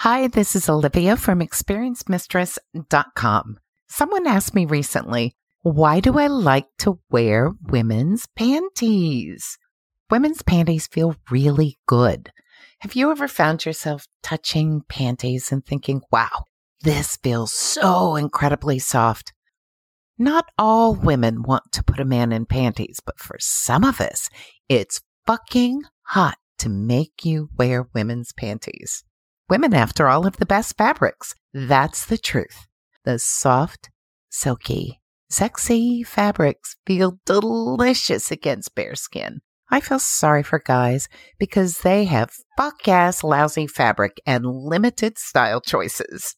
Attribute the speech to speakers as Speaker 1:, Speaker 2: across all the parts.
Speaker 1: Hi, this is Olivia from ExperiencedMistress.com. Someone asked me recently, why do I like to wear women's panties? Women's panties feel really good. Have you ever found yourself touching panties and thinking, wow, this feels so incredibly soft? Not all women want to put a man in panties, but for some of us, it's fucking hot to make you wear women's panties. Women, after all, have the best fabrics. That's the truth. The soft, silky, sexy fabrics feel delicious against bare skin. I feel sorry for guys because they have fuck-ass lousy fabric and limited style choices.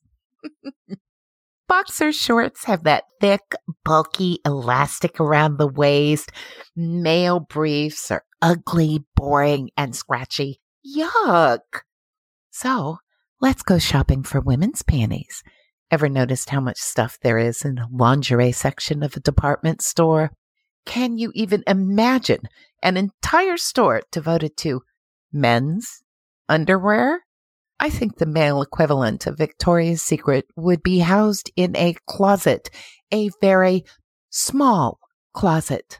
Speaker 1: Boxer shorts have that thick, bulky elastic around the waist. Male briefs are ugly, boring, and scratchy. Yuck! So, let's go shopping for women's panties. Ever noticed how much stuff there is in the lingerie section of a department store? Can you even imagine an entire store devoted to men's underwear? I think the male equivalent of Victoria's Secret would be housed in a closet, a very small closet.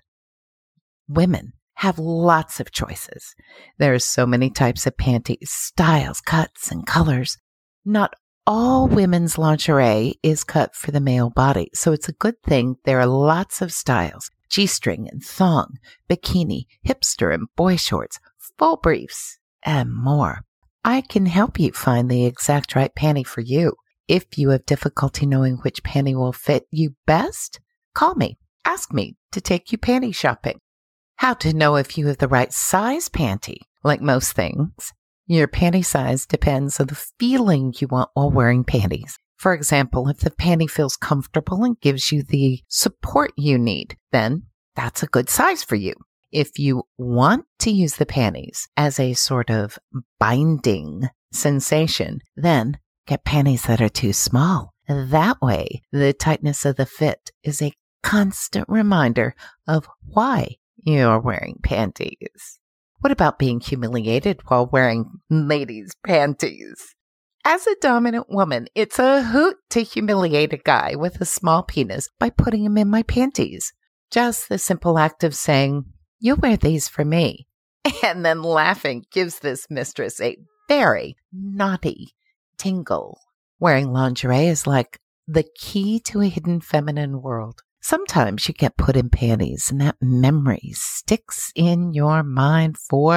Speaker 1: Women have lots of choices. There are so many types of panties, styles, cuts, and colors. Not all women's lingerie is cut for the male body, so it's a good thing there are lots of styles. G-string and thong, bikini, hipster and boy shorts, full briefs, and more. I can help you find the exact right panty for you. If you have difficulty knowing which panty will fit you best, call me. Ask me to take you panty shopping. How to know if you have the right size panty? Like most things, your panty size depends on the feeling you want while wearing panties. For example, if the panty feels comfortable and gives you the support you need, then that's a good size for you. If you want to use the panties as a sort of binding sensation, then get panties that are too small. That way, the tightness of the fit is a constant reminder of why you're wearing panties. What about being humiliated while wearing ladies' panties? As a dominant woman, it's a hoot to humiliate a guy with a small penis by putting him in my panties. Just the simple act of saying, "You'll wear these for me," and then laughing gives this mistress a very naughty tingle. Wearing lingerie is like the key to a hidden feminine world. Sometimes you get put in panties and that memory sticks in your mind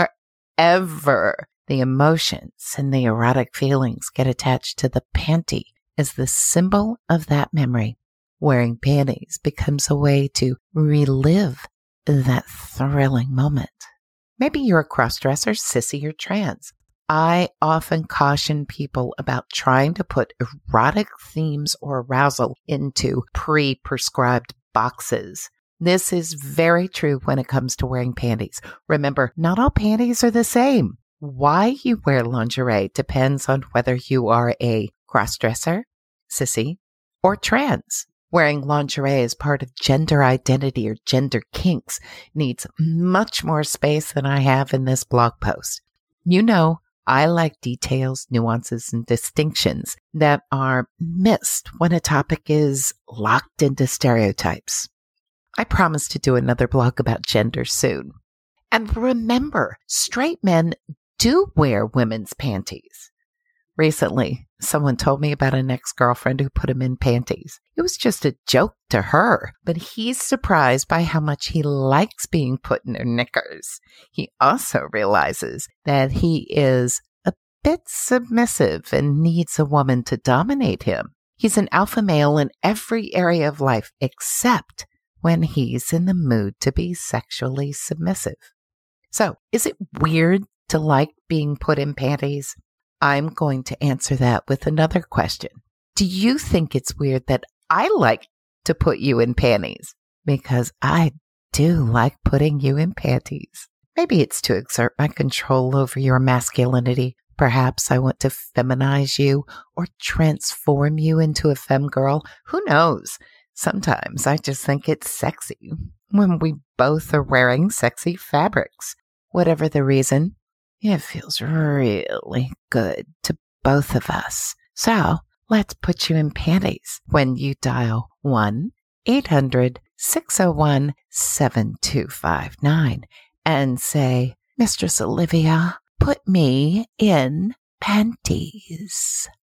Speaker 1: forever. The emotions and the erotic feelings get attached to the panty as the symbol of that memory. Wearing panties becomes a way to relive that thrilling moment. Maybe you're a crossdresser, sissy, or trans. I often caution people about trying to put erotic themes or arousal into pre-prescribed boxes. This is very true when it comes to wearing panties. Remember, not all panties are the same. Why you wear lingerie depends on whether you are a crossdresser, sissy, or trans. Wearing lingerie as part of gender identity or gender kinks needs much more space than I have in this blog post. You know, I like details, nuances, and distinctions that are missed when a topic is locked into stereotypes. I promise to do another blog about gender soon. And remember, straight men do wear women's panties. Recently, someone told me about an ex-girlfriend who put him in panties. It was just a joke to her, but he's surprised by how much he likes being put in her knickers. He also realizes that he is a bit submissive and needs a woman to dominate him. He's an alpha male in every area of life except when he's in the mood to be sexually submissive. So, is it weird to like being put in panties? I'm going to answer that with another question. Do you think it's weird that I like to put you in panties? Because I do like putting you in panties. Maybe it's to exert my control over your masculinity. Perhaps I want to feminize you or transform you into a femgirl. Who knows? Sometimes I just think it's sexy when we both are wearing sexy fabrics. Whatever the reason, it feels really good to both of us. So let's put you in panties when you dial 1-800-601-7259 and say, Mistress Olivia, put me in panties.